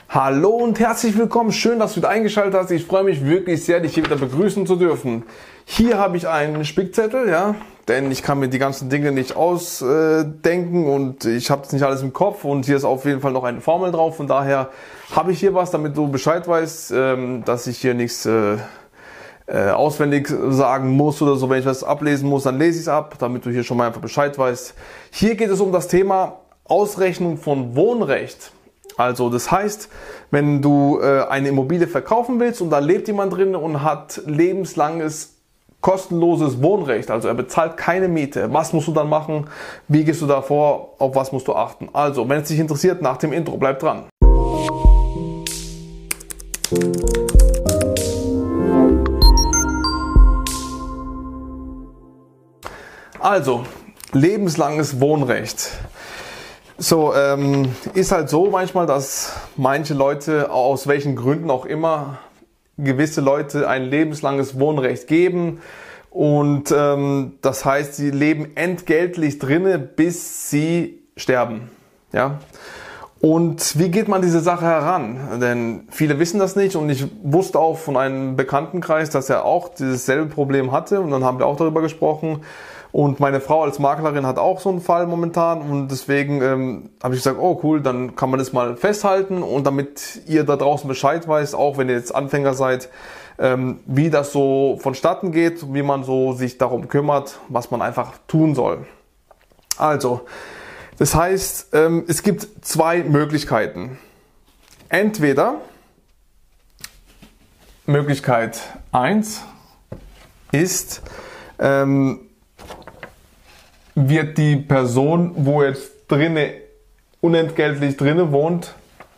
Hallo und herzlich willkommen, schön, dass du wieder eingeschaltet hast. Ich freue mich wirklich sehr, dich hier wieder begrüßen zu dürfen. Hier habe ich einen Spickzettel, ja, denn ich kann mir die ganzen Dinge nicht ausdenken und ich habe das nicht alles im Kopf und hier ist auf jeden Fall noch eine Formel drauf. Von daher habe ich hier was, damit du Bescheid weißt, dass ich hier nichts auswendig sagen muss oder so. Wenn ich was ablesen muss, dann lese ich es ab, damit du hier schon mal einfach Bescheid weißt. Hier geht es um das Thema Ausrechnung von Wohnrecht. Also das heißt, wenn du eine Immobilie verkaufen willst und da lebt jemand drin und hat lebenslanges kostenloses Wohnrecht, also er bezahlt keine Miete, was musst du dann machen, wie gehst du da vor, auf was musst du achten? Also, wenn es dich interessiert, nach dem Intro, bleib dran. Also, lebenslanges Wohnrecht. So, ist halt so manchmal, dass manche Leute, aus welchen Gründen auch immer, gewisse Leute ein lebenslanges Wohnrecht geben und das heißt, sie leben entgeltlich drinne, bis sie sterben. Ja? Und wie geht man diese Sache heran? Denn viele wissen das nicht und ich wusste auch von einem Bekanntenkreis, dass er auch dieses selbe Problem hatte und dann haben wir auch darüber gesprochen. Und meine Frau als Maklerin hat auch so einen Fall momentan und deswegen habe ich gesagt, oh cool, dann kann man das mal festhalten und damit ihr da draußen Bescheid weißt, auch wenn ihr jetzt Anfänger seid, wie das so vonstatten geht, wie man so sich darum kümmert, was man einfach tun soll. Also, das heißt, es gibt zwei Möglichkeiten. Entweder Möglichkeit 1 ist, wird die Person, wo jetzt unentgeltlich drinne wohnt,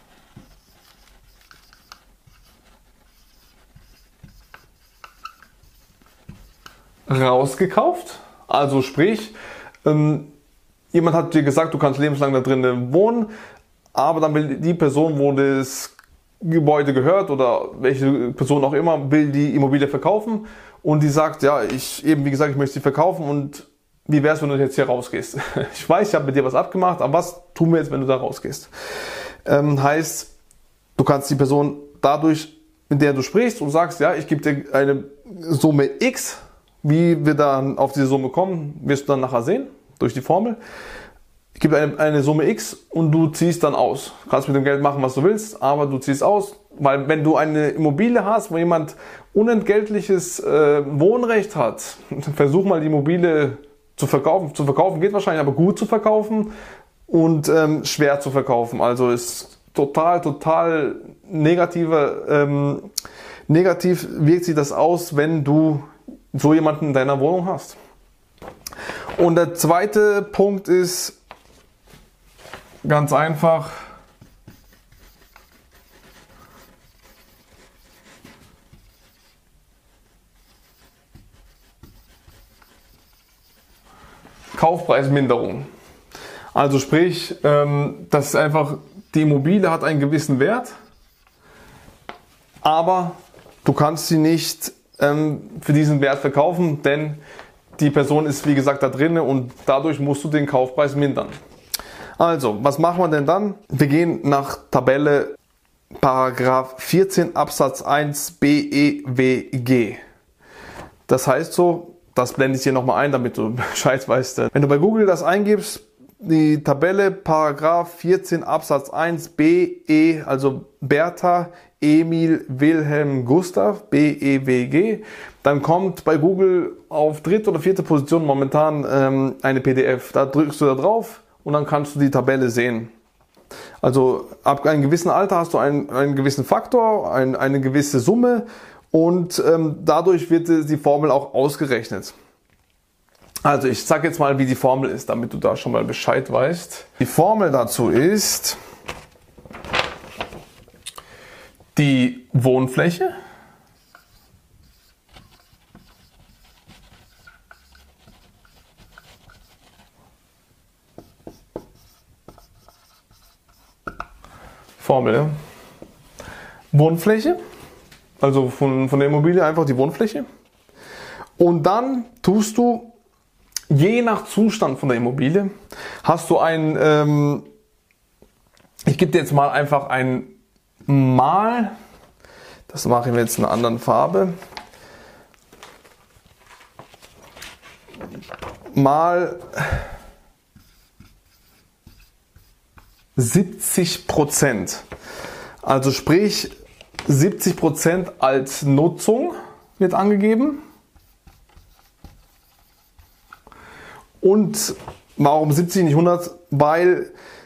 rausgekauft. Also sprich, jemand hat dir gesagt, du kannst lebenslang da drinnen wohnen, aber dann will die Person, wo das Gebäude gehört oder welche Person auch immer, will die Immobilie verkaufen und die sagt, ja, wie gesagt, ich möchte sie verkaufen und wie wäre es, wenn du jetzt hier rausgehst? Ich weiß, ich habe mit dir was abgemacht, aber was tun wir jetzt, wenn du da rausgehst? Heißt, du kannst die Person dadurch, mit der du sprichst und sagst, ja, ich gebe dir eine Summe X, wie wir dann auf diese Summe kommen, wirst du dann nachher sehen, durch die Formel. Ich gebe eine Summe X und du ziehst dann aus. Du kannst mit dem Geld machen, was du willst, aber du ziehst aus, weil wenn du eine Immobilie hast, wo jemand unentgeltliches Wohnrecht hat, versuch mal die Immobilie zu verkaufen. Zu verkaufen geht wahrscheinlich, aber gut zu verkaufen und schwer zu verkaufen. Also ist total negativ wirkt sich das aus, wenn du so jemanden in deiner Wohnung hast. Und der zweite Punkt ist ganz einfach, Kaufpreisminderung. Also sprich, das ist einfach, die Immobilie hat einen gewissen Wert, aber du kannst sie nicht für diesen Wert verkaufen, denn die Person ist wie gesagt da drin und dadurch musst du den Kaufpreis mindern. Also, was machen wir denn dann? Wir gehen nach Tabelle Paragraph 14 Absatz 1 BEWG. Das heißt so, das blende ich hier nochmal ein, damit du Bescheid weißt. Wenn du bei Google das eingibst, die Tabelle Paragraph 14 Absatz 1 BE, also Bertha, Emil, Wilhelm, Gustav, BEWG, dann kommt bei Google auf dritte oder vierte Position momentan eine PDF. Da drückst du da drauf und dann kannst du die Tabelle sehen. Also ab einem gewissen Alter hast du einen gewissen Faktor, eine gewisse Summe und dadurch wird die Formel auch ausgerechnet. Also ich sage jetzt mal, wie die Formel ist, damit du da schon mal Bescheid weißt. Die Formel dazu ist die Wohnfläche Formel. Wohnfläche, also von der Immobilie einfach die Wohnfläche. Und dann tust du, je nach Zustand von der Immobilie, hast du ich gebe dir jetzt mal einfach ein mal, das mache ich jetzt in einer anderen Farbe, mal 70%. Also sprich 70% als Nutzung wird angegeben. Und warum 70, nicht 100? Weil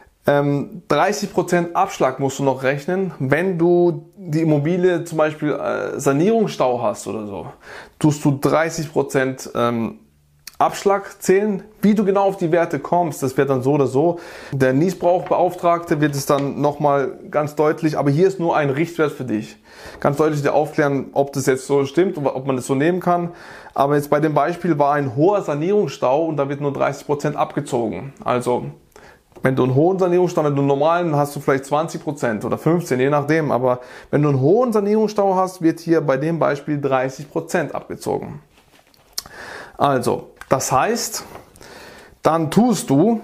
30% Abschlag musst du noch rechnen, wenn du die Immobilie zum Beispiel Sanierungsstau hast oder so. Tust du 30% Abschlag zählen. Wie du genau auf die Werte kommst, das wird dann so oder so. Der Niesbrauchbeauftragte wird es dann nochmal ganz deutlich, aber hier ist nur ein Richtwert für dich. Ganz deutlich dir aufklären, ob das jetzt so stimmt, ob man das so nehmen kann. Aber jetzt bei dem Beispiel war ein hoher Sanierungsstau und da wird nur 30% abgezogen. Also wenn du einen hohen Sanierungsstau, wenn du einen normalen hast du vielleicht 20% oder 15%, je nachdem. Aber wenn du einen hohen Sanierungsstau hast, wird hier bei dem Beispiel 30% abgezogen. Also, das heißt, dann tust du,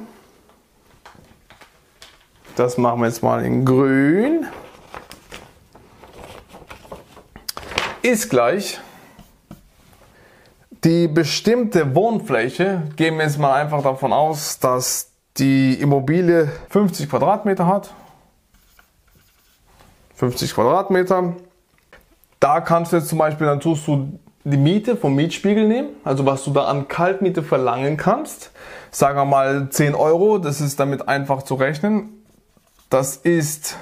das machen wir jetzt mal in grün, ist gleich die bestimmte Wohnfläche, gehen wir jetzt mal einfach davon aus, dass die Immobilie 50 Quadratmeter hat. 50 Quadratmeter. Da kannst du jetzt zum Beispiel, dann tust du die Miete vom Mietspiegel nehmen, also was du da an Kaltmiete verlangen kannst. Sagen wir mal 10 Euro, das ist damit einfach zu rechnen. Das ist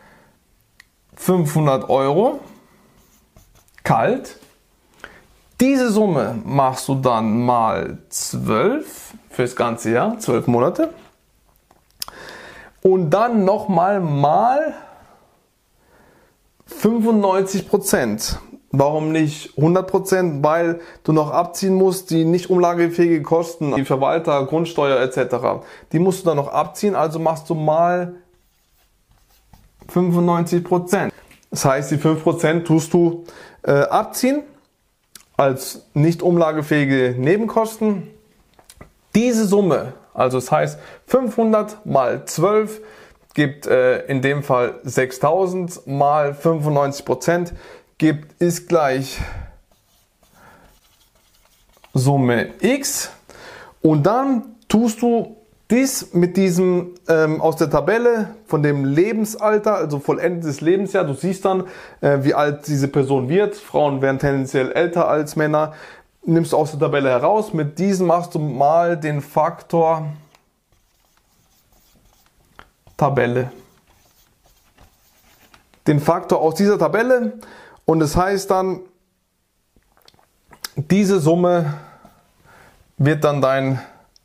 500 Euro kalt. Diese Summe machst du dann mal 12 fürs ganze Jahr, 12 Monate. Und dann nochmal mal 95%. Warum nicht 100%? Weil du noch abziehen musst, die nicht umlagefähige Kosten, die Verwalter, Grundsteuer etc. Die musst du dann noch abziehen, also machst du mal 95%. Das heißt, die 5% tust du abziehen als nicht umlagefähige Nebenkosten. Diese Summe, also das heißt 500 mal 12 gibt in dem Fall 6000 mal 95% ist gleich Summe X und dann tust du dies mit diesem aus der Tabelle von dem Lebensalter, also vollendetes Lebensjahr, du siehst dann, wie alt diese Person wird. Frauen werden tendenziell älter als Männer. Nimmst du aus der Tabelle heraus, mit diesem machst du mal den Faktor Tabelle. Den Faktor aus dieser Tabelle. Und das heißt dann, diese Summe wird dann dein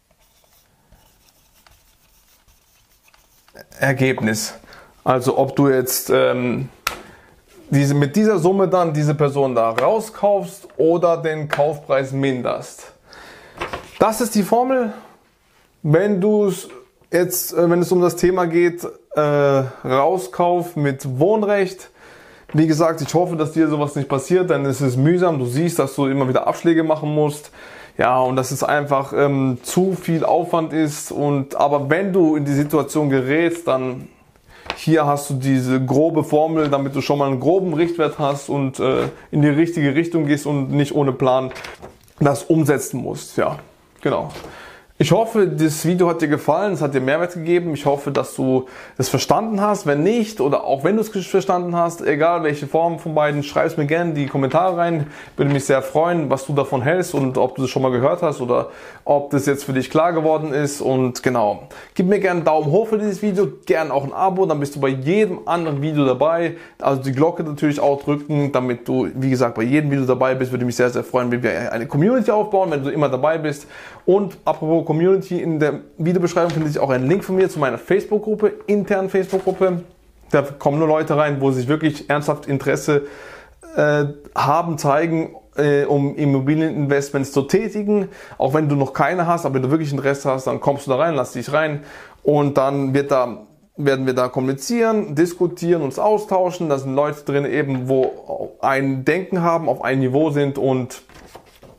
Ergebnis. Also ob du jetzt mit dieser Summe dann diese Person da rauskaufst oder den Kaufpreis minderst. Das ist die Formel. Wenn es um das Thema geht, Rauskauf mit Wohnrecht. Wie gesagt, ich hoffe, dass dir sowas nicht passiert, denn es ist mühsam. Du siehst, dass du immer wieder Abschläge machen musst. Ja, und dass es einfach zu viel Aufwand ist. Aber wenn du in die Situation gerätst, dann hier hast du diese grobe Formel, damit du schon mal einen groben Richtwert hast und in die richtige Richtung gehst und nicht ohne Plan das umsetzen musst. Ja, genau. Ich hoffe, das Video hat dir gefallen, es hat dir Mehrwert gegeben. Ich hoffe, dass du es verstanden hast. Wenn nicht oder auch wenn du es verstanden hast, egal welche Form von beiden, schreib es mir gerne in die Kommentare rein. Würde mich sehr freuen, was du davon hältst und ob du das schon mal gehört hast oder ob das jetzt für dich klar geworden ist. Und genau, gib mir gerne einen Daumen hoch für dieses Video, gerne auch ein Abo, dann bist du bei jedem anderen Video dabei. Also die Glocke natürlich auch drücken, damit du, wie gesagt, bei jedem Video dabei bist. Würde mich sehr, sehr freuen, wenn wir eine Community aufbauen, wenn du immer dabei bist. Und apropos Community, in der Videobeschreibung findet sich auch ein Link von mir zu meiner Facebook-Gruppe, internen Facebook-Gruppe. Da kommen nur Leute rein, wo sich wirklich ernsthaft Interesse zeigen, um Immobilieninvestments zu tätigen. Auch wenn du noch keine hast, aber wenn du wirklich Interesse hast, dann kommst du da rein, lass dich rein und dann werden wir da kommunizieren, diskutieren, uns austauschen. Da sind Leute drin eben, wo ein Denken haben, auf einem Niveau sind und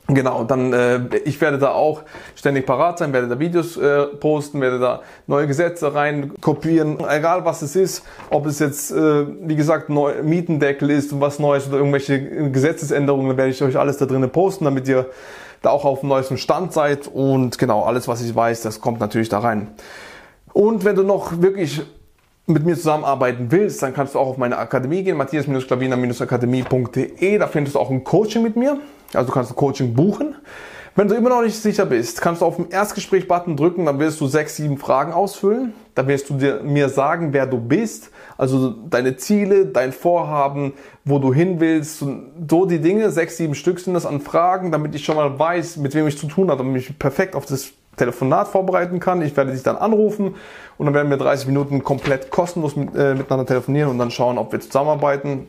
Genau, dann ich werde da auch ständig parat sein, werde da Videos posten, werde da neue Gesetze rein kopieren, egal was es ist, ob es jetzt wie gesagt Mietendeckel ist und was Neues oder irgendwelche Gesetzesänderungen, dann werde ich euch alles da drinnen posten, damit ihr da auch auf dem neuesten Stand seid und genau, alles was ich weiß, das kommt natürlich da rein. Und wenn du noch wirklich mit mir zusammenarbeiten willst, dann kannst du auch auf meine Akademie gehen, matthias-klavina-akademie.de, da findest du auch ein Coaching mit mir. Also du kannst ein Coaching buchen. Wenn du immer noch nicht sicher bist, kannst du auf den Erstgespräch-Button drücken, dann wirst du 6, 7 Fragen ausfüllen. Da wirst du mir sagen, wer du bist, also deine Ziele, dein Vorhaben, wo du hin willst. So die Dinge, 6, 7 Stück sind das an Fragen, damit ich schon mal weiß, mit wem ich zu tun habe, damit ich mich perfekt auf das Telefonat vorbereiten kann. Ich werde dich dann anrufen und dann werden wir 30 Minuten komplett kostenlos miteinander telefonieren und dann schauen, ob wir zusammenarbeiten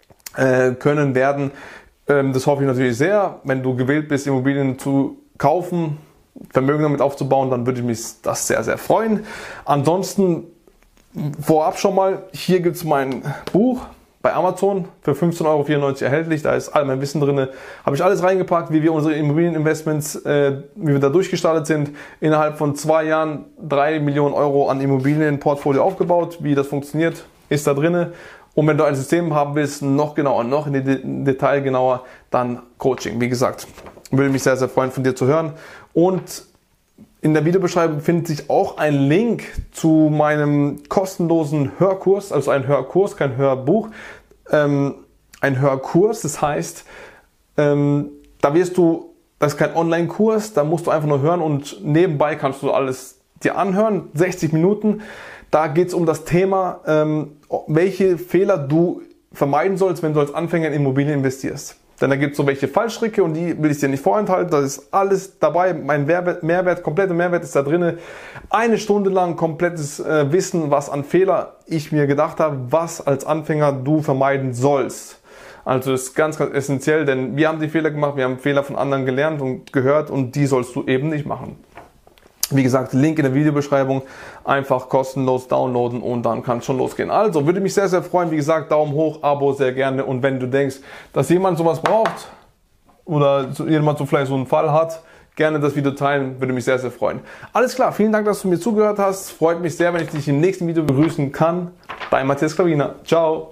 können werden. Das hoffe ich natürlich sehr. Wenn du gewillt bist, Immobilien zu kaufen, Vermögen damit aufzubauen, dann würde ich mich das sehr, sehr freuen. Ansonsten vorab schon mal, hier gibt es mein Buch bei Amazon für 15,94 € erhältlich. Da ist all mein Wissen drin. Habe ich alles reingepackt, wie wir unsere Immobilieninvestments, wie wir da durchgestartet sind. Innerhalb von 2 Jahren 3 Millionen € an Immobilienportfolio aufgebaut. Wie das funktioniert, ist da drin. Und wenn du ein System haben willst, noch genauer, noch in Detail genauer, dann Coaching. Wie gesagt, würde mich sehr, sehr freuen, von dir zu hören. Und in der Videobeschreibung findet sich auch ein Link zu meinem kostenlosen Hörkurs, also ein Hörkurs, kein Hörbuch, ein Hörkurs. Das heißt, da wirst du, das ist kein Online-Kurs, da musst du einfach nur hören und nebenbei kannst du alles dir anhören, 60 Minuten. Da geht es um das Thema, welche Fehler du vermeiden sollst, wenn du als Anfänger in Immobilien investierst. Denn da gibt es so welche Fallstricke und die will ich dir nicht vorenthalten. Da ist alles dabei. Mein Mehrwert, kompletter Mehrwert ist da drin. 1 Stunde lang komplettes Wissen, was an Fehler ich mir gedacht habe, was als Anfänger du vermeiden sollst. Also das ist ganz, ganz essentiell, denn wir haben die Fehler gemacht, wir haben Fehler von anderen gelernt und gehört und die sollst du eben nicht machen. Wie gesagt, Link in der Videobeschreibung, einfach kostenlos downloaden und dann kann es schon losgehen. Also, würde mich sehr, sehr freuen. Wie gesagt, Daumen hoch, Abo sehr gerne. Und wenn du denkst, dass jemand sowas braucht oder jemand so vielleicht so einen Fall hat, gerne das Video teilen, würde mich sehr, sehr freuen. Alles klar, vielen Dank, dass du mir zugehört hast. Freut mich sehr, wenn ich dich im nächsten Video begrüßen kann. Dein Matthias Klavina. Ciao.